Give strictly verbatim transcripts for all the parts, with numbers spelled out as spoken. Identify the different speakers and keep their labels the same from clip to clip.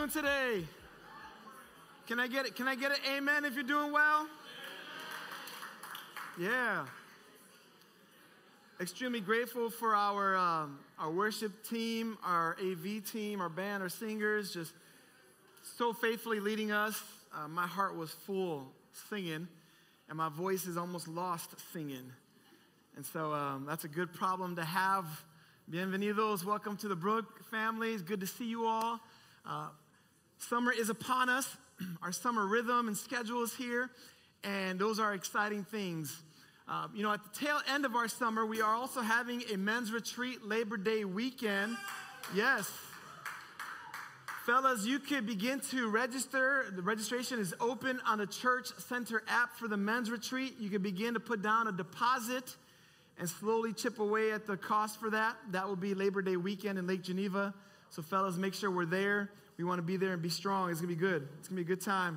Speaker 1: doing today? Can I get it? Can I get an amen if you're doing well? Yeah. Extremely grateful for our um, our worship team, our A V team, our band, our singers, just so faithfully leading us. Uh, my heart was full singing, and my voice is almost lost singing. And so um, that's a good problem to have. Bienvenidos. Welcome to the Brook family. It's good to see you all. Uh, summer is upon us. Our summer rhythm and schedule is here, and those are exciting things. Uh, you know, at the tail end of our summer, we are also having a men's retreat Labor Day weekend. Yes. Fellas, you could begin to register. The registration is open on the Church Center app for the men's retreat. You can begin to put down a deposit and slowly chip away at the cost for that. That will be Labor Day weekend in Lake Geneva. So fellas, make sure we're there. We want to be there and be strong. It's going to be good. It's going to be a good time.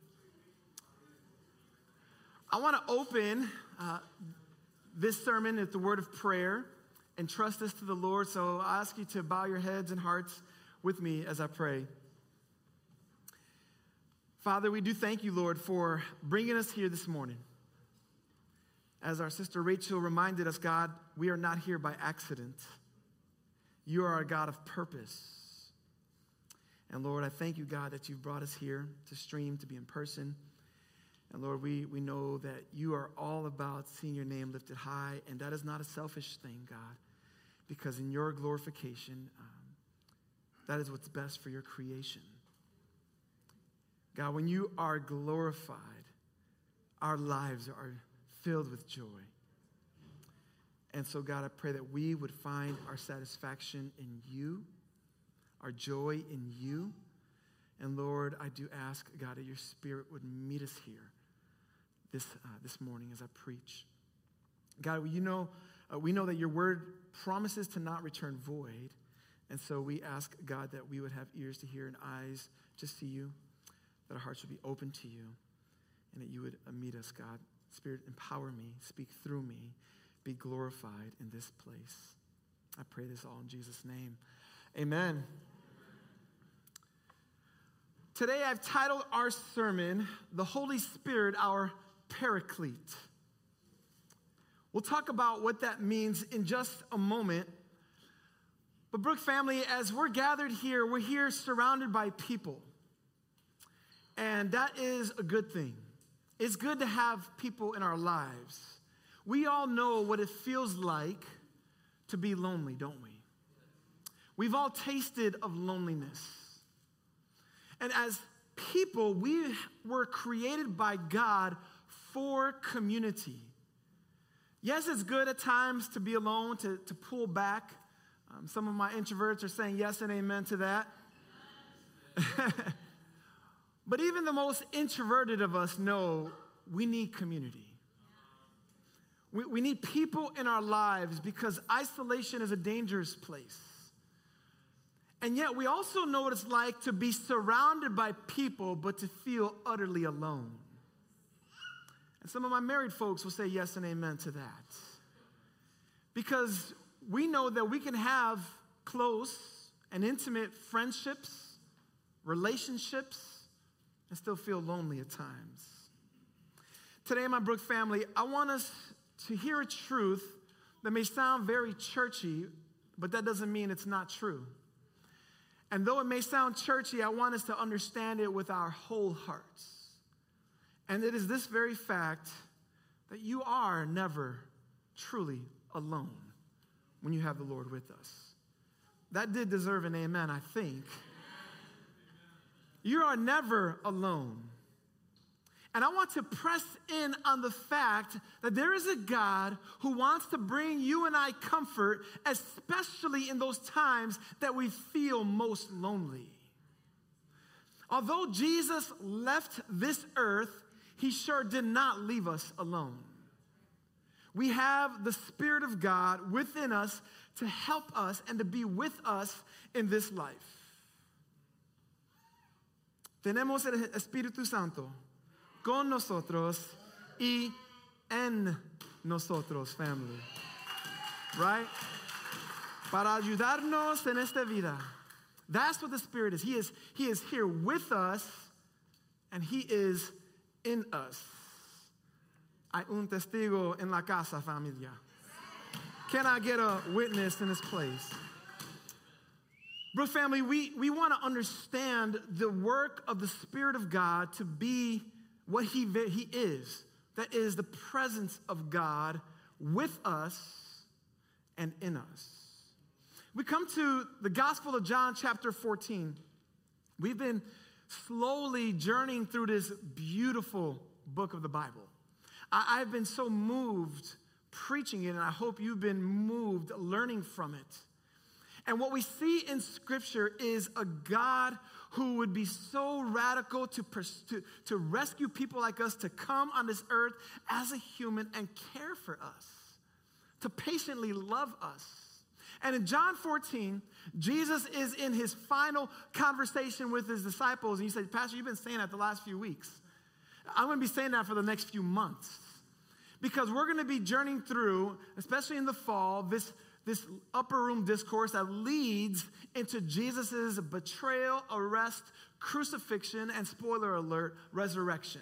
Speaker 1: I want to open uh, this sermon with the word of prayer and trust this to the Lord. So I ask you to bow your heads and hearts with me as I pray. Father, we do thank you, Lord, for bringing us here this morning. As our sister Rachel reminded us, God, we are not here by accident. You are a God of purpose. And Lord, I thank you, God, that you've brought us here to stream, to be in person. And Lord, we, we know that you are all about seeing your name lifted high, and that is not a selfish thing, God, because in your glorification, um, that is what's best for your creation. God, when you are glorified, our lives are filled with joy. And so, God, I pray that we would find our satisfaction in you, our joy in you. And Lord, I do ask, God, that your Spirit would meet us here this uh, this morning as I preach. God, you know, uh, we know that your word promises to not return void. And so we ask, God, that we would have ears to hear and eyes to see you, that our hearts would be open to you, and that you would uh, meet us, God. Spirit, empower me, speak through me, be glorified in this place. I pray this all in Jesus' name. Amen. Today I've titled our sermon, The Holy Spirit, Our Paraclete. We'll talk about what that means in just a moment. But Brook family, as we're gathered here, we're here surrounded by people. And that is a good thing. It's good to have people in our lives. We all know what it feels like to be lonely, don't we? We've all tasted of loneliness. And as people, we were created by God for community. Yes, it's good at times to be alone, to, to pull back. Um, some of my introverts are saying yes and amen to that. But even the most introverted of us know we need community. We, we need people in our lives because isolation is a dangerous place. And yet we also know what it's like to be surrounded by people but to feel utterly alone. And some of my married folks will say yes and amen to that. Because we know that we can have close and intimate friendships, relationships, and still feel lonely at times. Today, my Brook family, I want us to hear a truth that may sound very churchy, but that doesn't mean it's not true. And though it may sound churchy, I want us to understand it with our whole hearts. And it is this very fact that you are never truly alone when you have the Lord with us. That did deserve an amen, I think. You are never alone. And I want to press in on the fact that there is a God who wants to bring you and I comfort, especially in those times that we feel most lonely. Although Jesus left this earth, he sure did not leave us alone. We have the Spirit of God within us to help us and to be with us in this life. Tenemos el Espíritu Santo con nosotros y en nosotros, family. Right? Para ayudarnos en esta vida That's what the Spirit is. He is, he is here with us, and he is in us. Hay un testigo en la casa, familia. Can I get a witness in this place? Bro, family, we, we want to understand the work of the Spirit of God to be what he, he is. That is the presence of God with us and in us. We come to the Gospel of John, chapter fourteen. We've been slowly journeying through this beautiful book of the Bible. I, I've been so moved preaching it, and I hope you've been moved learning from it. And what we see in Scripture is a God who would be so radical to, to, to rescue people like us, to come on this earth as a human and care for us, to patiently love us. And in John fourteen, Jesus is in his final conversation with his disciples. And you say, Pastor, you've been saying that the last few weeks. I'm going to be saying that for the next few months. Because we're going to be journeying through, especially in the fall, this This upper room discourse that leads into Jesus' betrayal, arrest, crucifixion, and spoiler alert, resurrection.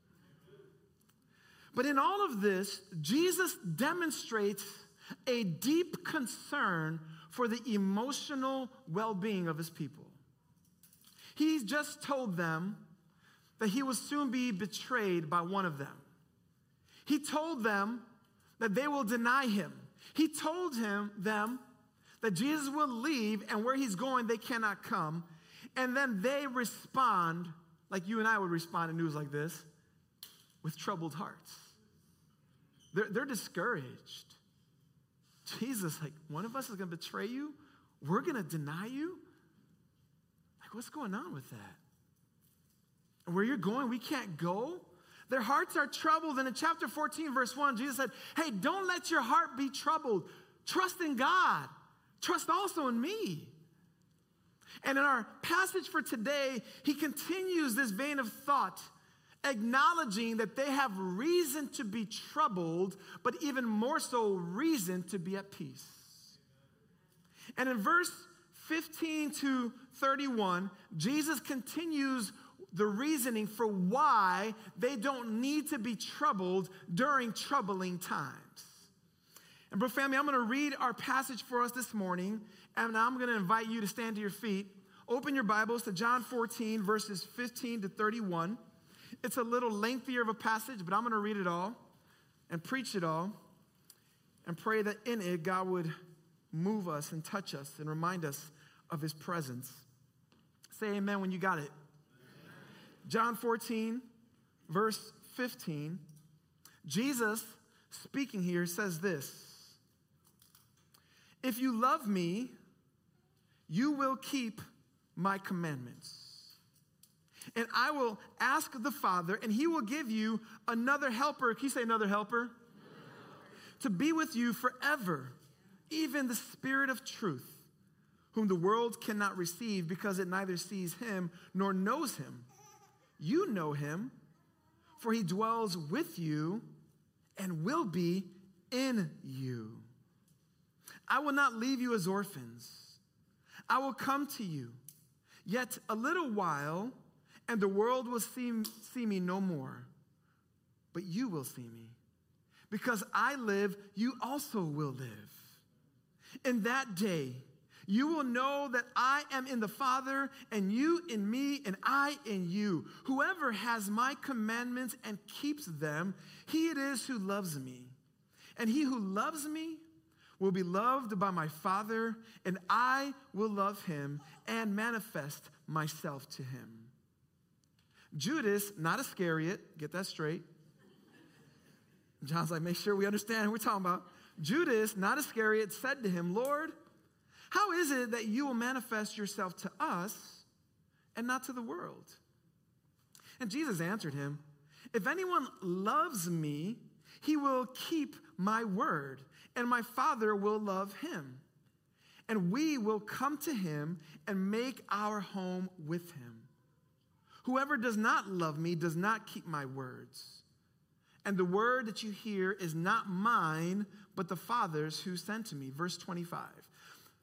Speaker 1: But in all of this, Jesus demonstrates a deep concern for the emotional well-being of his people. He's just told them that he will soon be betrayed by one of them. He told them that they will deny him. He told him, them, that Jesus will leave, and where he's going, they cannot come. And then they respond, like you and I would respond to news like this, with troubled hearts. They're, they're discouraged. Jesus, like, one of us is going to betray you? We're going to deny you? Like, what's going on with that? And where you're going, we can't go? Their hearts are troubled. And in chapter fourteen, verse one, Jesus said, hey, don't let your heart be troubled. Trust in God. Trust also in me. And in our passage for today, he continues this vein of thought, acknowledging that they have reason to be troubled, but even more so, reason to be at peace. And in verse fifteen to thirty-one, Jesus continues the reasoning for why they don't need to be troubled during troubling times. And bro, family, I'm going to read our passage for us this morning, and I'm going to invite you to stand to your feet. Open your Bibles to John fourteen, verses fifteen to thirty-one. It's a little lengthier of a passage, but I'm going to read it all and preach it all and pray that in it God would move us and touch us and remind us of his presence. Say amen when you got it. John fourteen, verse fifteen, Jesus speaking here says this, if you love me, you will keep my commandments. And I will ask the Father, and he will give you another helper. Can you say another helper? To be with you forever, even the Spirit of truth, whom the world cannot receive because it neither sees him nor knows him. You know him, for he dwells with you and will be in you. I will not leave you as orphans. I will come to you. Yet a little while, and the world will see, see me no more. But you will see me. Because I live, you also will live. In that day, you will know that I am in the Father, and you in me, and I in you. Whoever has my commandments and keeps them, he it is who loves me. And he who loves me will be loved by my Father, and I will love him and manifest myself to him. Judas, not Iscariot, get that straight. John's like, make sure we understand who we're talking about. Judas, not Iscariot, said to him, Lord, how is it that you will manifest yourself to us and not to the world? And Jesus answered him, if anyone loves me, he will keep my word, and my Father will love him. And we will come to him and make our home with him. Whoever does not love me does not keep my words. And the word that you hear is not mine, but the Father's who sent me. Verse twenty-five.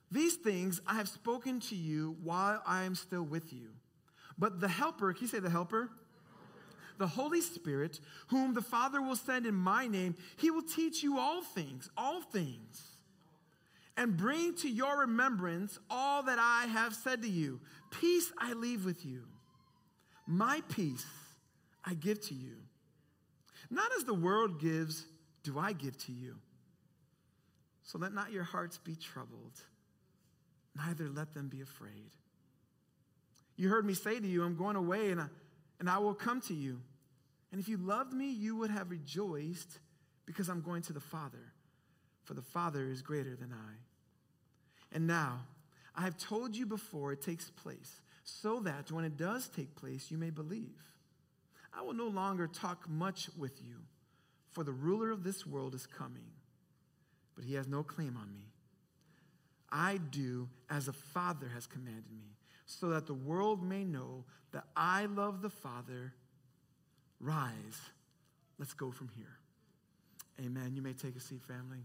Speaker 1: These things I have spoken to you while I am still with you. But the helper, can you say the helper? The Holy Spirit, whom the Father will send in my name, he will teach you all things, all things, and bring to your remembrance all that I have said to you. Peace I leave with you. My peace I give to you. Not as the world gives, do I give to you. So let not your hearts be troubled, neither let them be afraid. You heard me say to you, I'm going away and I, and I will come to you. And if you loved me, you would have rejoiced because I'm going to the Father, for the Father is greater than I. And now, I have told you before it takes place, so that when it does take place, you may believe. I will no longer talk much with you, for the ruler of this world is coming, but he has no claim on me. I do as the Father has commanded me, so that the world may know that I love the Father. Rise, let's go from here. Amen. You may take a seat, family.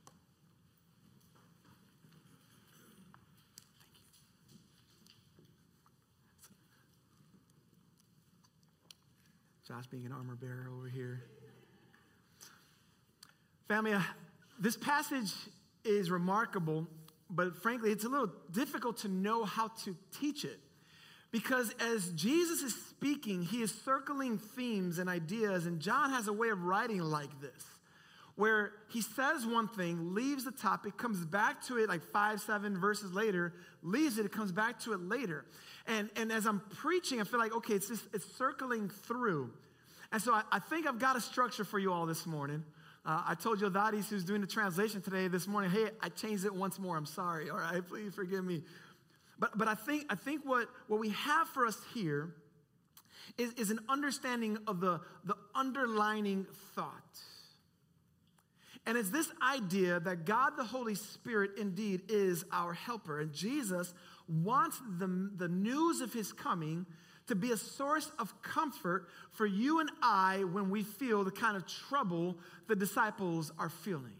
Speaker 1: Josh being an armor bearer over here. Family, uh, this passage is remarkable, but frankly, it's a little difficult to know how to teach it. Because as Jesus is speaking, he is circling themes and ideas, and John has a way of writing like this, where he says one thing, leaves the topic, comes back to it like five, seven verses later, leaves it, it comes back to it later. And, and as I'm preaching, I feel like, okay, it's just, it's circling through. And so I, I think I've got a structure for you all this morning. Uh, I told Yodadis, who's doing the translation today, this morning, hey, I changed it once more. I'm sorry, all right? Please forgive me. But but I think I think what, what we have for us here is, is an understanding of the, the underlining thought. And it's this idea that God the Holy Spirit indeed is our helper. And Jesus wants the, the news of his coming to be a source of comfort for you and I when we feel the kind of trouble the disciples are feeling.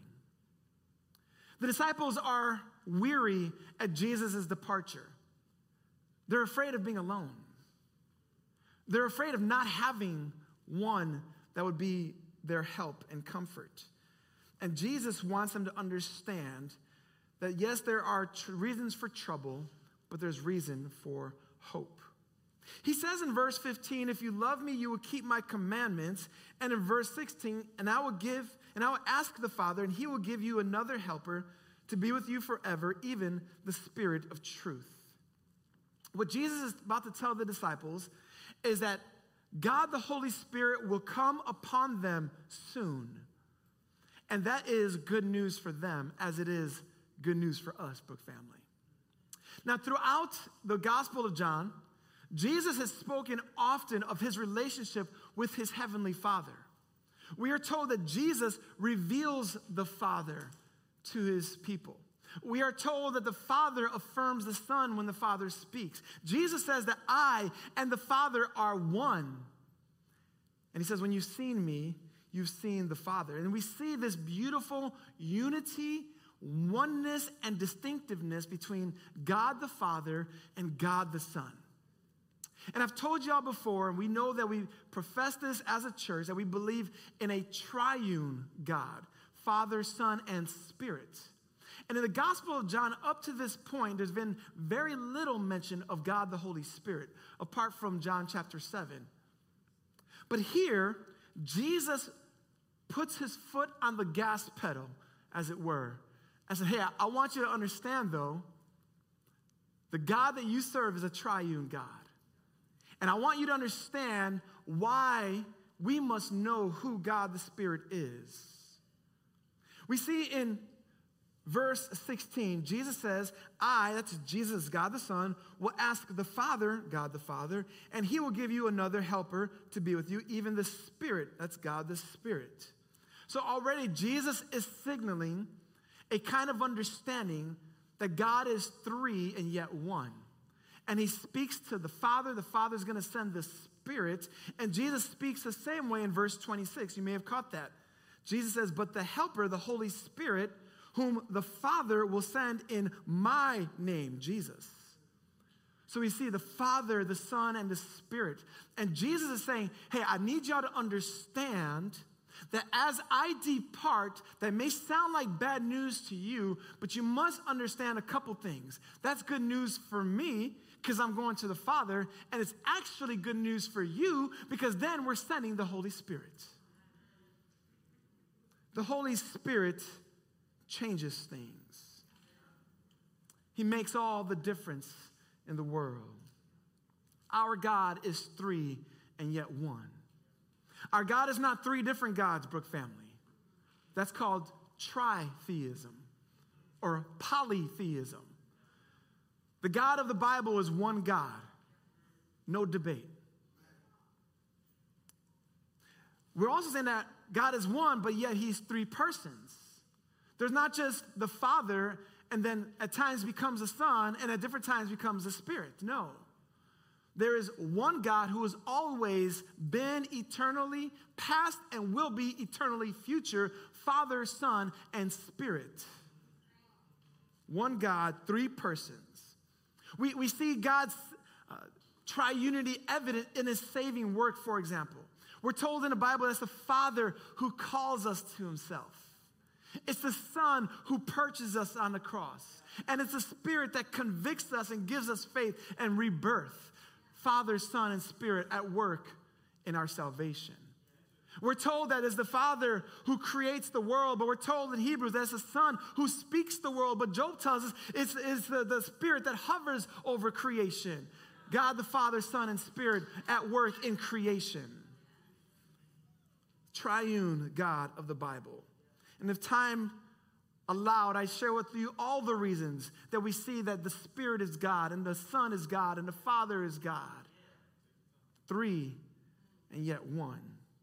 Speaker 1: The disciples are weary at Jesus' departure. They're afraid of being alone. They're afraid of not having one that would be their help and comfort. And Jesus wants them to understand that yes, there are tr- reasons for trouble, but there's reason for hope. He says in verse fifteen, if you love me, you will keep my commandments. And in verse sixteen, and I will give, and I will ask the Father, and he will give you another helper to be with you forever, even the Spirit of truth. What Jesus is about to tell the disciples is that God the Holy Spirit will come upon them soon. And that is good news for them as it is good news for us, Brook family. Now, throughout the Gospel of John, Jesus has spoken often of his relationship with his heavenly Father. We are told that Jesus reveals the Father to his people. We are told that the Father affirms the Son when the Father speaks. Jesus says that I and the Father are one. And he says, when you've seen me, you've seen the Father. And we see this beautiful unity, oneness, and distinctiveness between God the Father and God the Son. And I've told y'all before, and we know that we profess this as a church, that we believe in a triune God, Father, Son, and Spirit. And in the Gospel of John, up to this point, there's been very little mention of God the Holy Spirit, apart from John chapter seven. But here, Jesus puts his foot on the gas pedal, as it were, and said, hey, I want you to understand, though, the God that you serve is a triune God. And I want you to understand why we must know who God the Spirit is. We see in verse sixteen, Jesus says, I, that's Jesus, God the Son, will ask the Father, God the Father, and he will give you another helper to be with you, even the Spirit, that's God the Spirit. So already Jesus is signaling a kind of understanding that God is three and yet one. And he speaks to the Father. The Father's going to send the Spirit. And Jesus speaks the same way in verse twenty-six. You may have caught that. Jesus says, but the Helper, the Holy Spirit, whom the Father will send in my name, Jesus. So we see the Father, the Son, and the Spirit. And Jesus is saying, hey, I need y'all to understand that as I depart, that may sound like bad news to you, but you must understand a couple things. That's good news for me because I'm going to the Father, and it's actually good news for you because then we're sending the Holy Spirit. The Holy Spirit changes things. He makes all the difference in the world. Our God is three and yet one. Our God is not three different gods, Brook family. That's called tritheism or polytheism. The God of the Bible is one God, no debate. We're also saying that God is one, but yet he's three persons. There's not just the Father and then at times becomes a Son and at different times becomes a Spirit. No. There is one God who has always been eternally past and will be eternally future, Father, Son, and Spirit. One God, three persons. We, we see God's uh, triunity evident in his saving work, for example. We're told in the Bible that's the Father who calls us to himself. It's the Son who purchases us on the cross. And it's the Spirit that convicts us and gives us faith and rebirth. Father, Son, and Spirit at work in our salvation. We're told that it's the Father who creates the world, but we're told in Hebrews that it's the Son who speaks the world. But Job tells us it's, it's the, the Spirit that hovers over creation. God the Father, Son, and Spirit at work in creation. Triune God of the Bible. And if time allowed, I share with you all the reasons that we see that the Spirit is God and the Son is God and the Father is God. Three and yet one.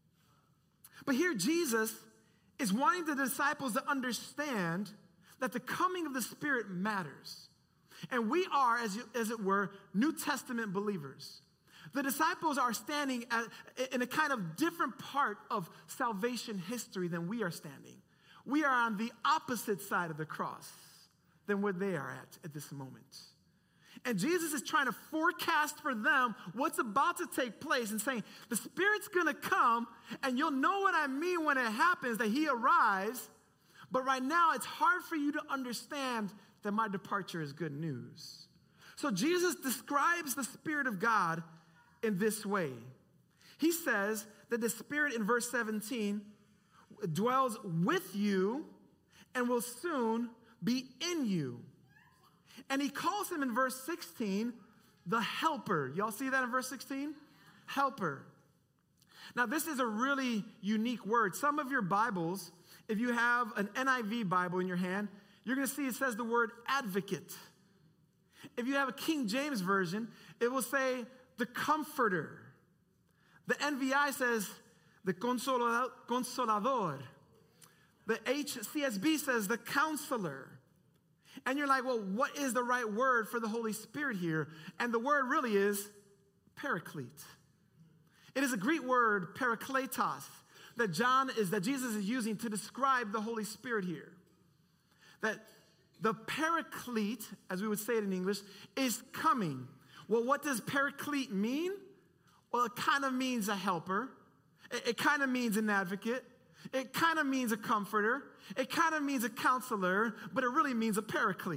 Speaker 1: But here Jesus is wanting the disciples to understand that the coming of the Spirit matters. And we are, as, you, as it were, New Testament believers. The disciples are standing at, in a kind of different part of salvation history than we are standing. We are on the opposite side of the cross than where they are at at this moment. And Jesus is trying to forecast for them what's about to take place and saying, the Spirit's going to come, and you'll know what I mean when it happens, that he arrives. But right now, it's hard for you to understand that my departure is good news. So Jesus describes the Spirit of God in this way. He says that the Spirit in verse seventeen dwells with you and will soon be in you. And he calls him in verse sixteen the helper. Y'all see that in verse sixteen? Helper. Now, this is a really unique word. Some of your Bibles, if you have an N I V Bible in your hand, you're going to see it says the word advocate. If you have a King James Version, it will say the comforter. The N V I says the consolador. The H C S B says the counselor. And you're like, well, what is the right word for the Holy Spirit here? And the word really is paraclete. It is a Greek word, parakletos, that John is, that Jesus is using to describe the Holy Spirit here. That the paraclete, as we would say it in English, is coming. Well, what does paraclete mean? Well, it kind of means a helper. It, it kind of means an advocate. It kind of means a comforter. It kind of means a counselor, but it really means a paraclete.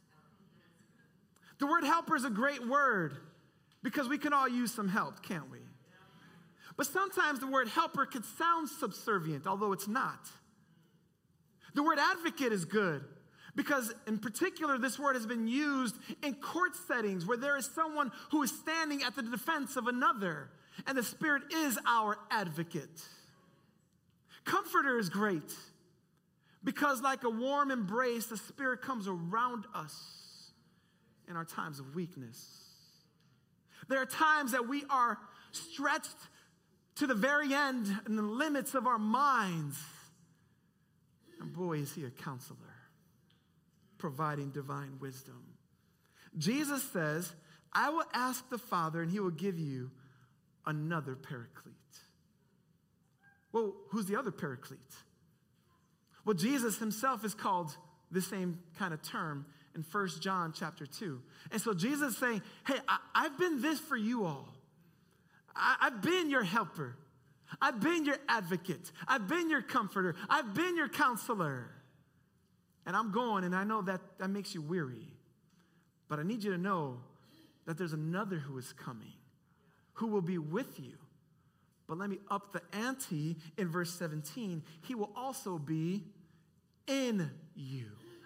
Speaker 1: The word helper is a great word because we can all use some help, can't we? But sometimes the word helper could sound subservient, although it's not. The word advocate is good because in particular this word has been used in court settings where there is someone who is standing at the defense of another, and the Spirit is our advocate. Comforter is great because like a warm embrace, the Spirit comes around us in our times of weakness. There are times that we are stretched to the very end and the limits of our minds. And boy, is he a counselor, providing divine wisdom. Jesus says, I will ask the Father and he will give you another paraclete. Well, who's the other paraclete? Well, Jesus himself is called the same kind of term in First John chapter two. And so Jesus is saying, hey, I, I've been this for you all. I, I've been your helper. I've been your advocate. I've been your comforter. I've been your counselor. And I'm going, and I know that that makes you weary. But I need you to know that there's another who is coming, who will be with you. But let me up the ante in verse seventeen. He will also be in you.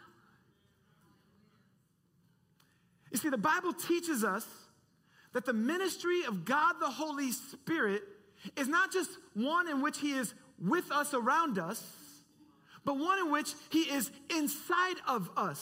Speaker 1: You see, the Bible teaches us that the ministry of God the Holy Spirit is not just one in which he is with us, around us, but one in which he is inside of us.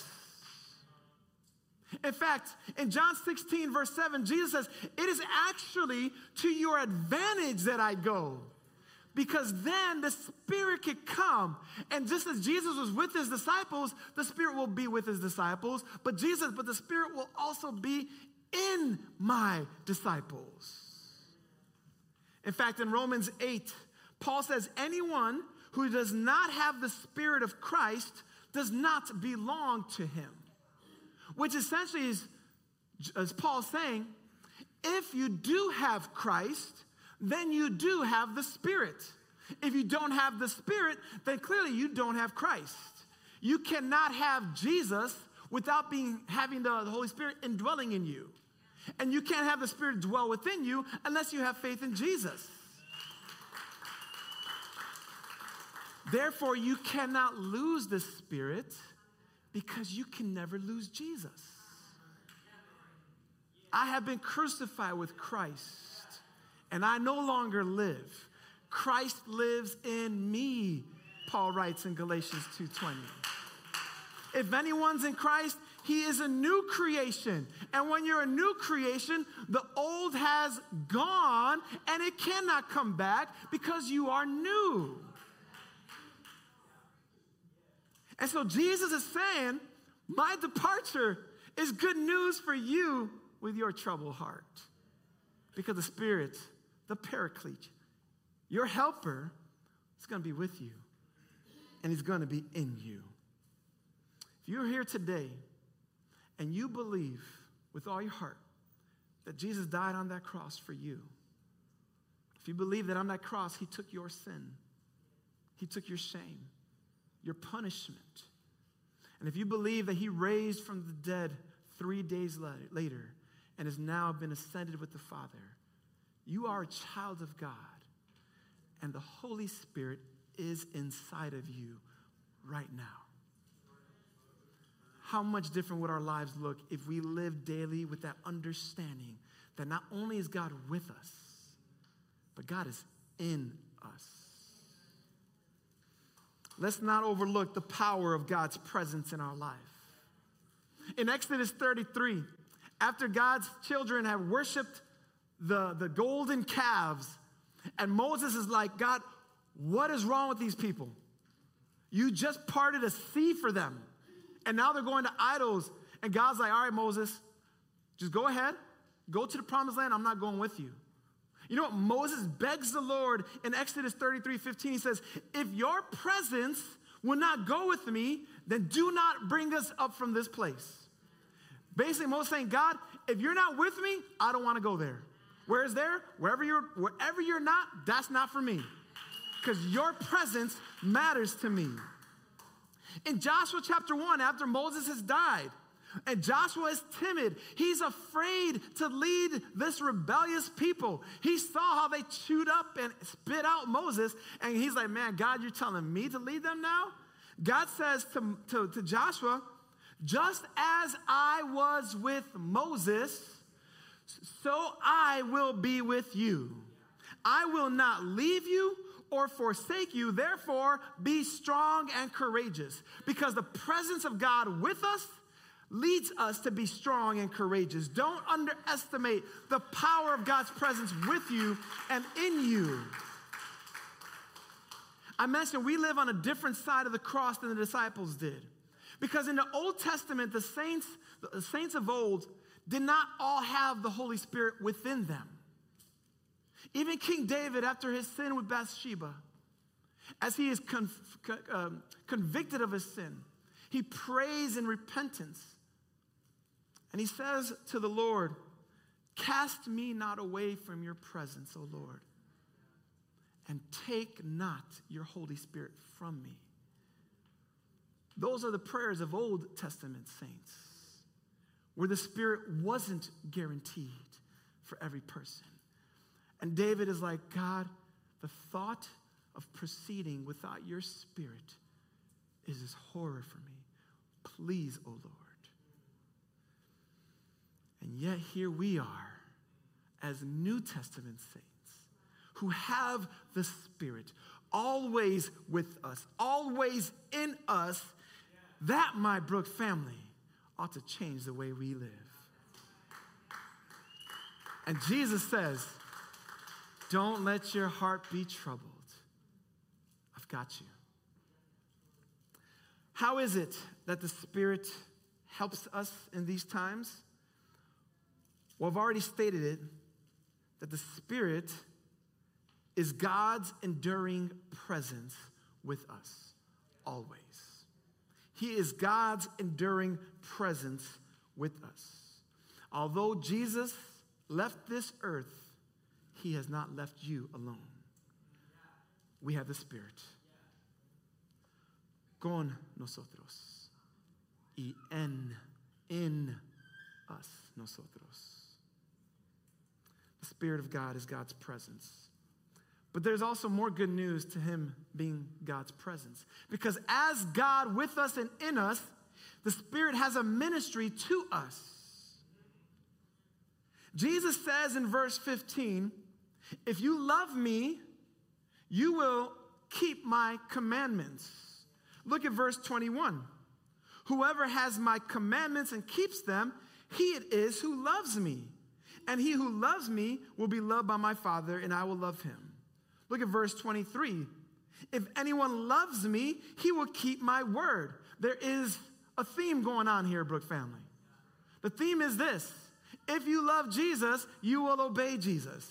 Speaker 1: In fact, in John sixteen, verse seven, Jesus says, it is actually to your advantage that I go, because then the Spirit could come. And just as Jesus was with his disciples, the Spirit will be with his disciples. But Jesus, but the Spirit will also be in my disciples. In fact, in Romans eight, Paul says, anyone who does not have the Spirit of Christ does not belong to him. Which essentially is, as Paul's saying, if you do have Christ, then you do have the Spirit. If you don't have the Spirit, then clearly you don't have Christ. You cannot have Jesus without being having the Holy Spirit indwelling in you. And you can't have the Spirit dwell within you unless you have faith in Jesus. Therefore, you cannot lose the Spirit because you can never lose Jesus. I have been crucified with Christ, and I no longer live. Christ lives in me, Paul writes in Galatians two twenty. If anyone's in Christ, he is a new creation. And when you're a new creation, the old has gone, and it cannot come back because you are new. And so Jesus is saying, my departure is good news for you with your troubled heart. Because the Spirit, the Paraclete, your helper, is going to be with you. And he's going to be in you. If you're here today and you believe with all your heart that Jesus died on that cross for you, if you believe that on that cross he took your sin, he took your shame, your punishment. And if you believe that he raised from the dead three days later and has now been ascended with the Father, you are a child of God, and the Holy Spirit is inside of you right now. How much different would our lives look if we lived daily with that understanding that not only is God with us, but God is in us. Let's not overlook the power of God's presence in our life. In Exodus thirty-three, after God's children have worshiped the, the golden calves, and Moses is like, God, what is wrong with these people? You just parted a sea for them, and now they're going to idols. And God's like, all right, Moses, just go ahead. Go to the promised land. I'm not going with you. You know what? Moses begs the Lord in Exodus thirty-three fifteen. He says, if your presence will not go with me, then do not bring us up from this place. Basically, Moses saying, God, if you're not with me, I don't want to go there. Where is there? Wherever you're, wherever you're not, that's not for me. Because your presence matters to me. In Joshua chapter one, after Moses has died, and Joshua is timid. He's afraid to lead this rebellious people. He saw how they chewed up and spit out Moses, and he's like, man, God, you're telling me to lead them now? God says to, to, to Joshua, just as I was with Moses, so I will be with you. I will not leave you or forsake you. Therefore, be strong and courageous, because the presence of God with us leads us to be strong and courageous. Don't underestimate the power of God's presence with you and in you. I mentioned we live on a different side of the cross than the disciples did. Because in the Old Testament, the saints, the saints of old did not all have the Holy Spirit within them. Even King David, after his sin with Bathsheba, as he is con- con- um, convicted of his sin, He prays in repentance. And he says to the Lord, cast me not away from your presence, O Lord, and take not your Holy Spirit from me. Those are the prayers of Old Testament saints, where the Spirit wasn't guaranteed for every person. And David is like, God, the thought of proceeding without your Spirit is as horror for me. Please, O Lord. And yet here we are as New Testament saints who have the Spirit always with us, always in us. That, my Brook family, ought to change the way we live. And Jesus says, don't let your heart be troubled. I've got you. How is it that the Spirit helps us in these times? Well, I've already stated it, that the Spirit is God's enduring presence with us always. He is God's enduring presence with us. Although Jesus left this earth, he has not left you alone. We have the Spirit. Con nosotros. Y en, in us, nosotros. The Spirit of God is God's presence. But there's also more good news to him being God's presence. Because as God with us and in us, the Spirit has a ministry to us. Jesus says in verse fifteen, if you love me, you will keep my commandments. Look at verse twenty-one. Whoever has my commandments and keeps them, he it is who loves me. And he who loves me will be loved by my Father, and I will love him. Look at verse twenty-three. If anyone loves me, he will keep my word. There is a theme going on here, Brook family. The theme is this. If you love Jesus, you will obey Jesus.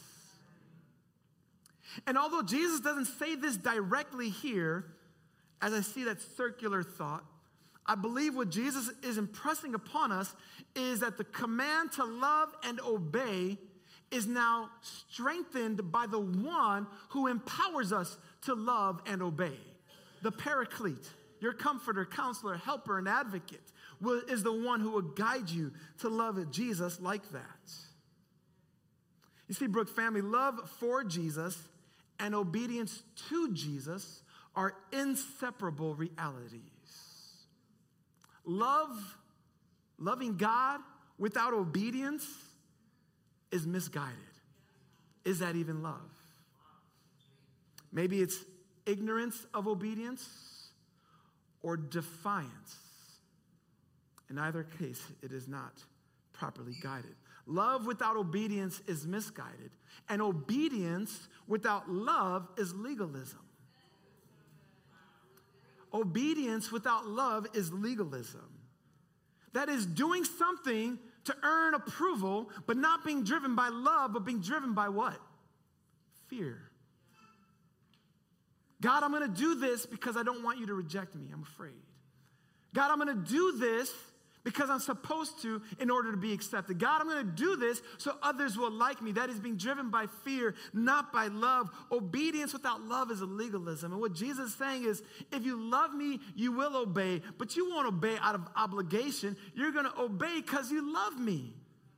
Speaker 1: And although Jesus doesn't say this directly here, as I see that circular thought, I believe what Jesus is impressing upon us is that the command to love and obey is now strengthened by the one who empowers us to love and obey. The Paraclete, your comforter, counselor, helper, and advocate, will, is the one who will guide you to love Jesus like that. You see, Brook family, love for Jesus and obedience to Jesus are inseparable realities. Love, loving God without obedience is misguided. Is that even love? Maybe it's ignorance of obedience or defiance. In either case, it is not properly guided. Love without obedience is misguided, and obedience without love is legalism. Obedience without love is legalism. That is doing something to earn approval, but not being driven by love, but being driven by what? Fear. God, I'm going to do this because I don't want you to reject me. I'm afraid. God, I'm going to do this because I'm supposed to in order to be accepted. God, I'm going to do this so others will like me. That is being driven by fear, not by love. Obedience without love is a legalism. And what Jesus is saying is, if you love me, you will obey, but you won't obey out of obligation. You're going to obey because you love me.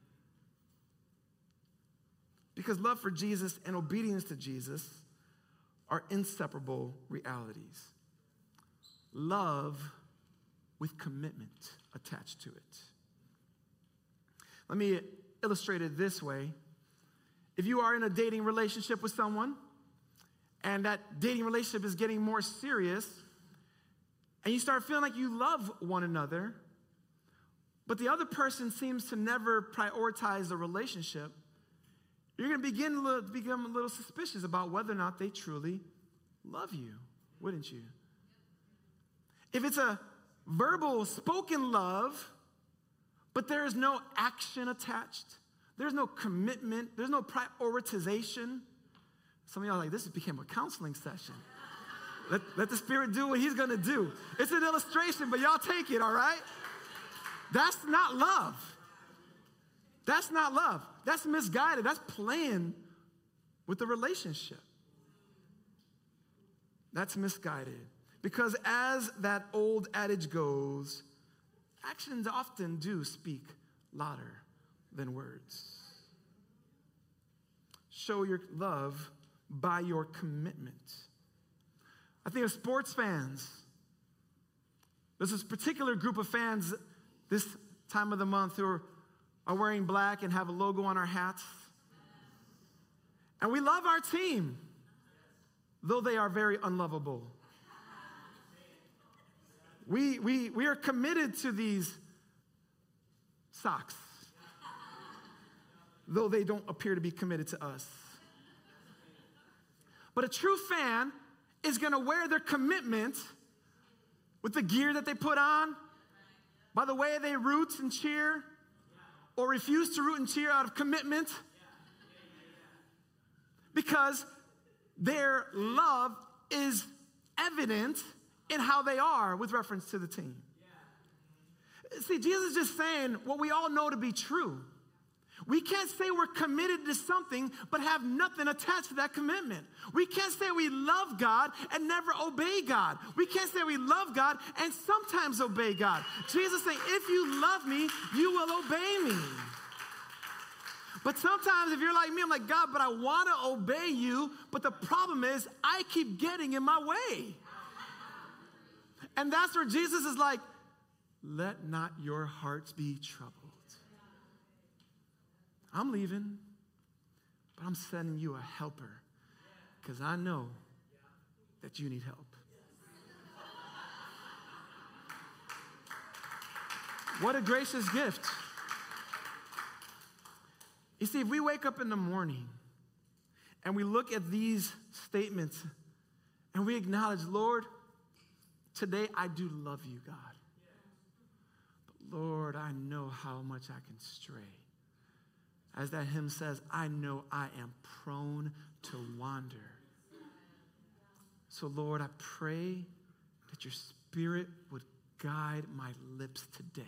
Speaker 1: Because love for Jesus and obedience to Jesus are inseparable realities. Love with commitment attached to it. Let me illustrate it this way. If you are in a dating relationship with someone, and that dating relationship is getting more serious, and you start feeling like you love one another, but the other person seems to never prioritize the relationship, you're going to begin to become a little suspicious about whether or not they truly love you, wouldn't you? If it's a verbal, spoken love, but there is no action attached, there's no commitment, there's no prioritization. Some of y'all are like, this became a counseling session. Let, let the Spirit do what he's going to do. It's an illustration, but y'all take it, all right? That's not love. That's not love. That's misguided. That's playing with the relationship. That's misguided. Because as that old adage goes, actions often do speak louder than words. Show your love by your commitment. I think of sports fans. There's this particular group of fans this time of the month who are, are wearing black and have a logo on our hats. And we love our team, though they are very unlovable. We, we, we are committed to these socks, though they don't appear to be committed to us. But a true fan is going to wear their commitment with the gear that they put on, by the way they root and cheer, or refuse to root and cheer out of commitment, because their love is evident in how they are with reference to the team. See, Jesus is just saying what we all know to be true. We can't say we're committed to something but have nothing attached to that commitment. We can't say we love God and never obey God. We can't say we love God and sometimes obey God. Jesus is saying, if you love me, you will obey me. But sometimes if you're like me, I'm like, God, but I want to obey you, but the problem is I keep getting in my way. And that's where Jesus is like, let not your hearts be troubled. I'm leaving, but I'm sending you a helper because I know that you need help. What a gracious gift. You see, if we wake up in the morning and we look at these statements and we acknowledge, Lord, today I do love you, God. But Lord, I know how much I can stray. As that hymn says, I know I am prone to wander. So Lord, I pray that your Spirit would guide my lips today.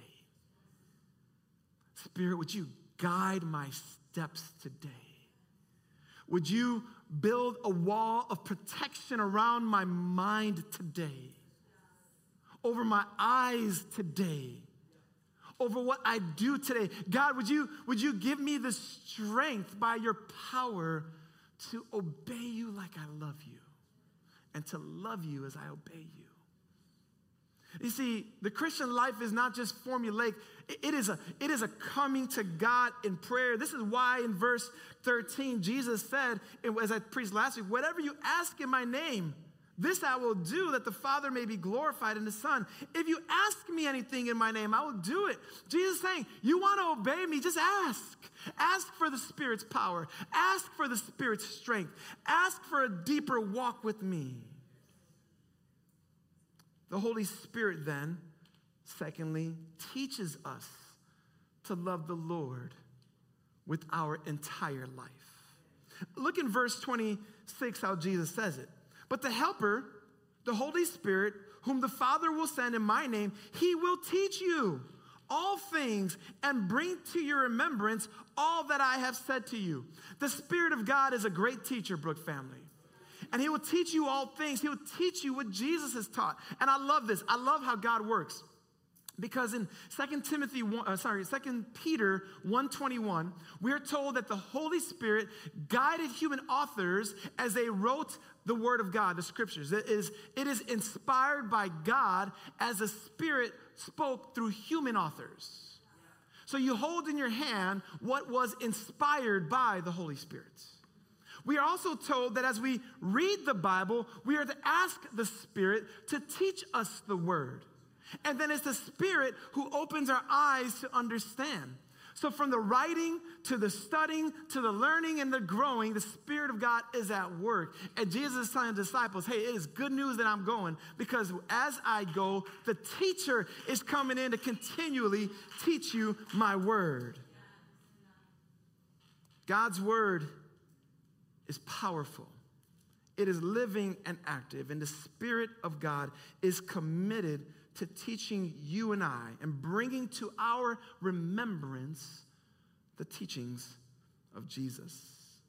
Speaker 1: Spirit, would you guide my steps today? Would you build a wall of protection around my mind today? Over my eyes today? Over what I do today? God, would you, would you give me the strength by your power to obey you like I love you and to love you as I obey you? You see, the Christian life is not just formulaic. It is a, it is a coming to God in prayer. This is why in verse thirteen, Jesus said, as I preached last week, whatever you ask in my name, this I will do, that the Father may be glorified in the Son. If you ask me anything in my name, I will do it. Jesus is saying, you want to obey me, just ask. Ask for the Spirit's power. Ask for the Spirit's strength. Ask for a deeper walk with me. The Holy Spirit then, secondly, teaches us to love the Lord with our entire life. Look in verse twenty-six, how Jesus says it. But the Helper, the Holy Spirit, whom the Father will send in my name, he will teach you all things and bring to your remembrance all that I have said to you. The Spirit of God is a great teacher, Brook family. And he will teach you all things. He will teach you what Jesus has taught. And I love this. I love how God works. Because in Second Timothy, uh, sorry, Second Peter one twenty-one, we are told that the Holy Spirit guided human authors as they wrote the Word of God, the Scriptures. It is, it is inspired by God as the Spirit spoke through human authors. So you hold in your hand what was inspired by the Holy Spirit. We are also told that as we read the Bible, we are to ask the Spirit to teach us the Word. And then it's the Spirit who opens our eyes to understand. So from the writing to the studying to the learning and the growing, the Spirit of God is at work. And Jesus is telling the disciples, hey, it is good news that I'm going, because as I go, the teacher is coming in to continually teach you my word. God's word is powerful. It is living and active, and the Spirit of God is committed to teaching you and I and bringing to our remembrance the teachings of Jesus.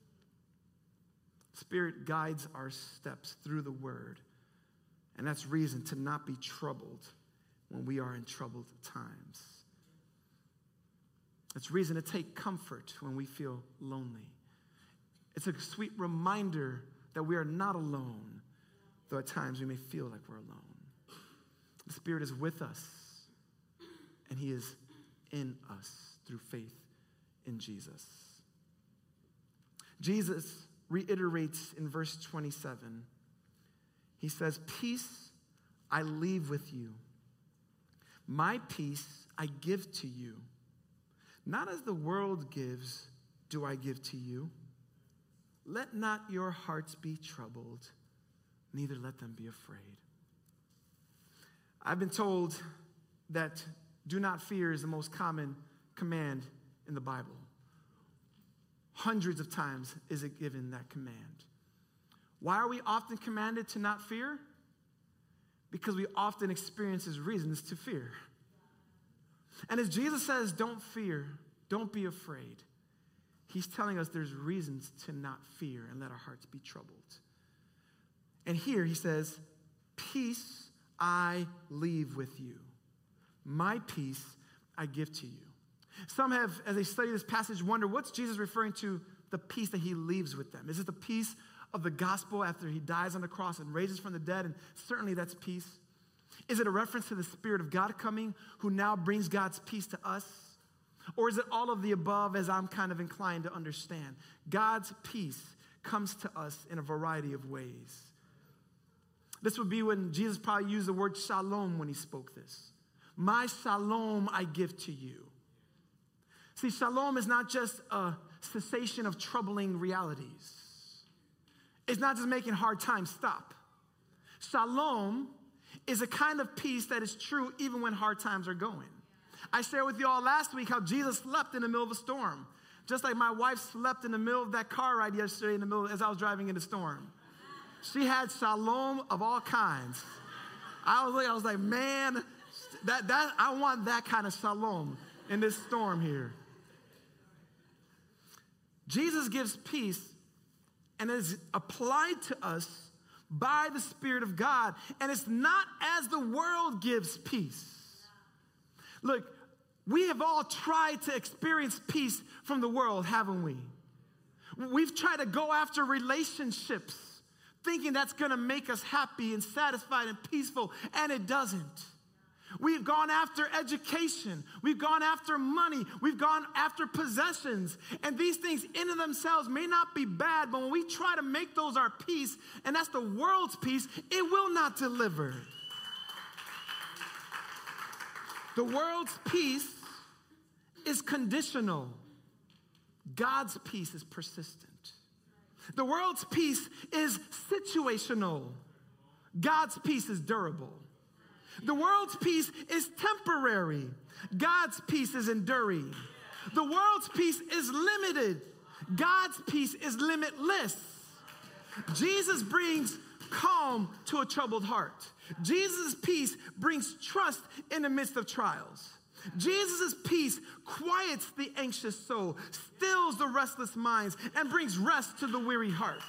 Speaker 1: Spirit guides our steps through the Word, and that's reason to not be troubled when we are in troubled times. It's reason to take comfort when we feel lonely. It's a sweet reminder that we are not alone, though at times we may feel like we're alone. The Spirit is with us, and He is in us through faith in Jesus. Jesus reiterates in verse twenty-seven. He says, "Peace I leave with you. My peace I give to you. Not as the world gives, do I give to you. Let not your hearts be troubled, neither let them be afraid." I've been told that do not fear is the most common command in the Bible. Hundreds of times is it given that command. Why are we often commanded to not fear? Because we often experience reasons to fear. And as Jesus says, don't fear, don't be afraid, He's telling us there's reasons to not fear and let our hearts be troubled. And here He says, peace I leave with you. My peace I give to you. Some have, as they study this passage, wonder what's Jesus referring to the peace that He leaves with them? Is it the peace of the gospel after He dies on the cross and raises from the dead? And certainly that's peace. Is it a reference to the Spirit of God coming who now brings God's peace to us? Or is it all of the above, as I'm kind of inclined to understand? God's peace comes to us in a variety of ways. This would be when Jesus probably used the word shalom when He spoke this. My shalom I give to you. See, shalom is not just a cessation of troubling realities. It's not just making hard times stop. Shalom is a kind of peace that is true even when hard times are going. I shared with you all last week how Jesus slept in the middle of a storm. Just like my wife slept in the middle of that car ride yesterday in the middle as I was driving in the storm. She had shalom of all kinds. I was like, I was like, man, that, that I want that kind of shalom in this storm here. Jesus gives peace and is applied to us by the Spirit of God. And it's not as the world gives peace. Look, we have all tried to experience peace from the world, haven't we? We've tried to go after relationships, thinking that's going to make us happy and satisfied and peaceful, and it doesn't. We've gone after education. We've gone after money. We've gone after possessions. And these things in and themselves may not be bad, but when we try to make those our peace, and that's the world's peace, it will not deliver. The world's peace is conditional. God's peace is persistent. The world's peace is situational. God's peace is durable. The world's peace is temporary. God's peace is enduring. The world's peace is limited. God's peace is limitless. Jesus brings calm to a troubled heart. Jesus' peace brings trust in the midst of trials. Jesus' peace quiets the anxious soul, stills the restless minds, and brings rest to the weary heart.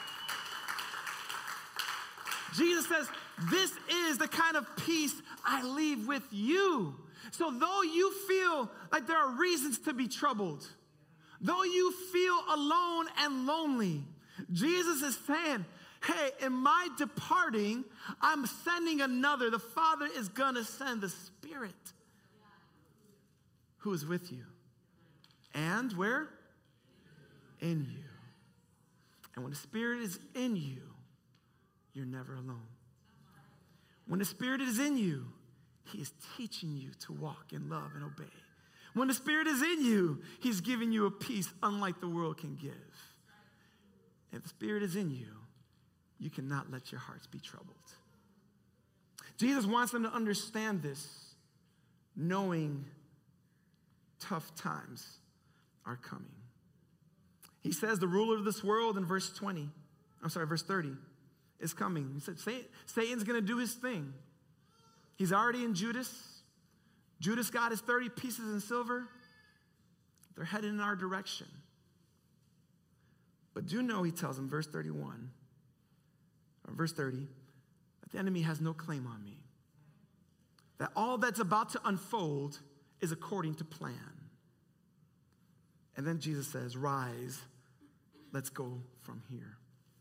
Speaker 1: Jesus says, this is the kind of peace I leave with you. So though you feel like there are reasons to be troubled, though you feel alone and lonely, Jesus is saying, hey, in my departing, I'm sending another. The Father is going to send the Spirit who is with you. And where? In you. And when the Spirit is in you, you're never alone. When the Spirit is in you, He is teaching you to walk in love and obey. When the Spirit is in you, He's giving you a peace unlike the world can give. If the Spirit is in you, you cannot let your hearts be troubled. Jesus wants them to understand this, knowing tough times are coming. He says the ruler of this world in verse twenty, I'm sorry, verse thirty, is coming. He said, Satan's going to do his thing. He's already in Judas. Judas got his thirty pieces in silver. They're headed in our direction. But do know, he tells him, verse thirty-one, or verse thirty, that the enemy has no claim on me. That all that's about to unfold is according to plan. And then Jesus says, rise, let's go from here.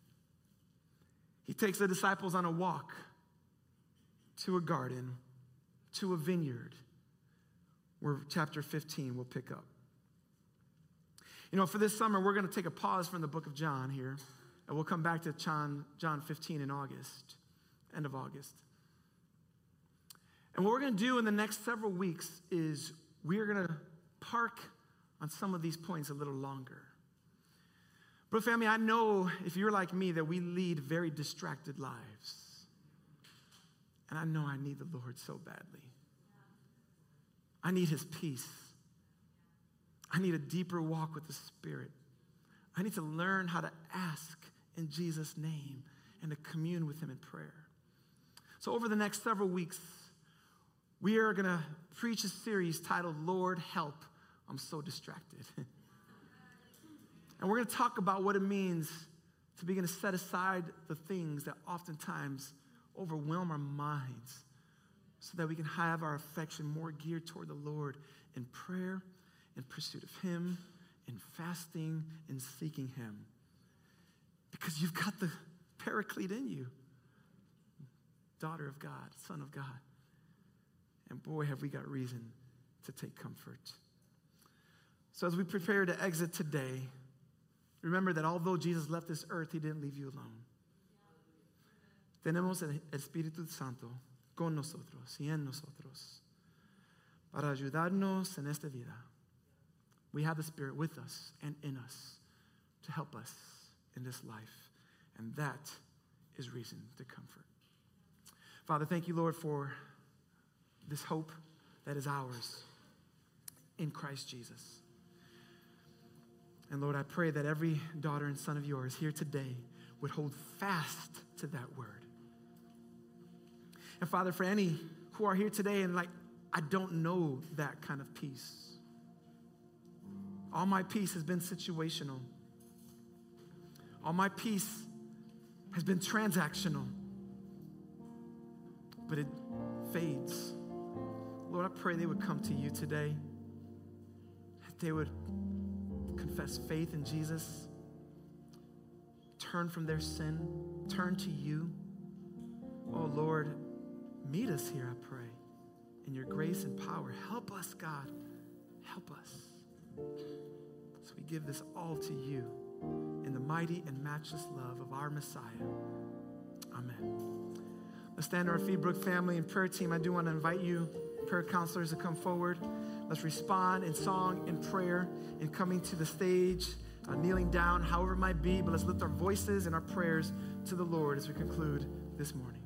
Speaker 1: He takes the disciples on a walk to a garden, to a vineyard, where chapter fifteen will pick up. You know, for this summer, we're going to take a pause from the book of John here, and we'll come back to John, John fifteen in August, end of August. And what we're going to do in the next several weeks is we're going to park on some of these points a little longer. But family, I know if you're like me that we lead very distracted lives. And I know I need the Lord so badly. I need his peace. I need a deeper walk with the Spirit. I need to learn how to ask in Jesus' name and to commune with him in prayer. So over the next several weeks, we are going to preach a series titled, Lord, Help, I'm So Distracted. And we're going to talk about what it means to begin to set aside the things that oftentimes overwhelm our minds so that we can have our affection more geared toward the Lord in prayer, in pursuit of him, in fasting, in seeking him. Because you've got the Paraclete in you, daughter of God, son of God. And boy, have we got reason to take comfort. So as we prepare to exit today, remember that although Jesus left this earth, he didn't leave you alone. Tenemos el Espíritu Santo con nosotros y en nosotros para ayudarnos en esta vida. We have the Spirit with us and in us to help us in this life. And that is reason to comfort. Father, thank you, Lord, for this hope that is ours in Christ Jesus. And Lord, I pray that every daughter and son of yours here today would hold fast to that word. And Father, for any who are here today and like, I don't know that kind of peace. All my peace has been situational. All my peace has been transactional. But it fades. Lord, I pray they would come to you today. That they would confess faith in Jesus. Turn from their sin. Turn to you. Oh, Lord, meet us here, I pray. In your grace and power. Help us, God. Help us. So we give this all to you in the mighty and matchless love of our Messiah. Amen. Let's stand to our feet, Brook family and prayer team. I do want to invite you, prayer counselors, to come forward. Let's respond in song and prayer and coming to the stage, uh, kneeling down, however it might be. But let's lift our voices and our prayers to the Lord as we conclude this morning.